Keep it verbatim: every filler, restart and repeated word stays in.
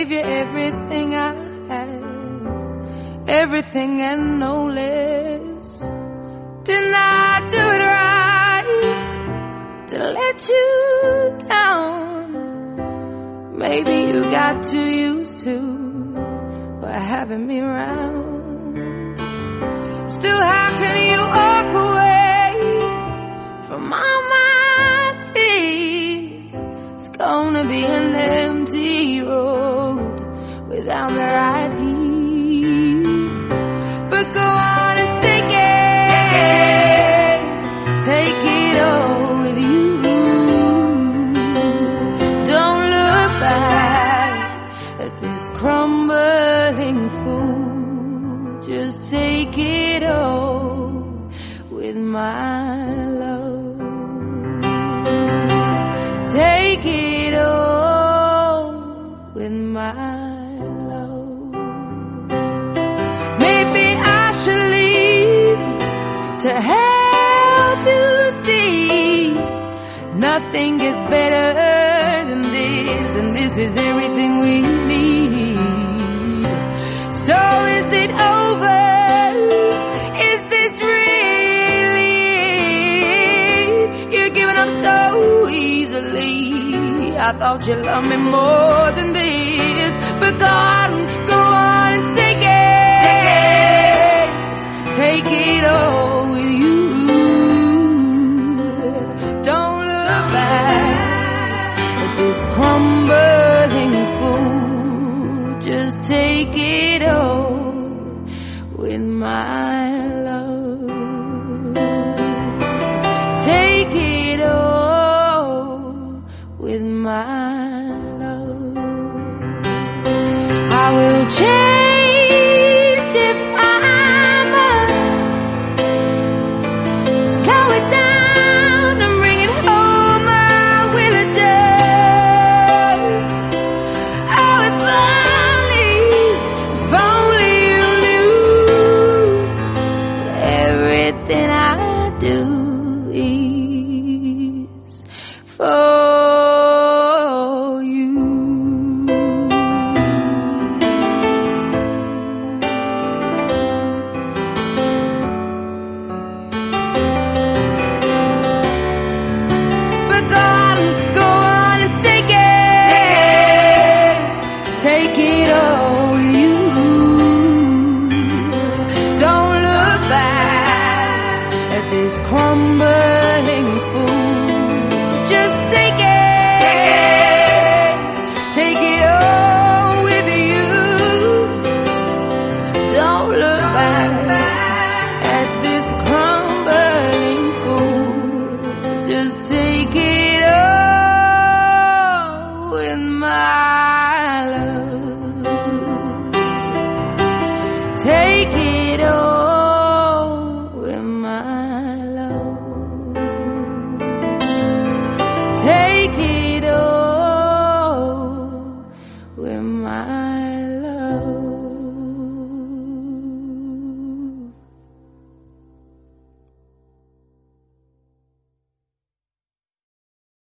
gave you everything I have, everything and no less. Didn't I do it right to let you down? Maybe you got too used to having me around. Still, how can you walk away from all my tears? It's gonna be an empty road without me right here. But go on and take it, take it all with you. Don't look back at this crumbling fool. Just take it all with my love. Take it all with my love. Maybe I should leave to help you see nothing gets better than this, and this is everything we need. So is it over? Is this really it? You're giving up so easily. I thought you loved me more than this. But go on, go on and take it, take it all with you. Don't look back at this crumbling fool. Just take it all with my love. Take it all with my love. I will change if I must. Slow it down and bring it home. I will adjust. Oh, if only, if only you knew everything I do is for you. But go on, go on and take it, take it all with you. Don't look back at this crumbling fool. Just take it, take it all with you. Don't look back at this crumbling fool. Just take it all with my love. Take it all.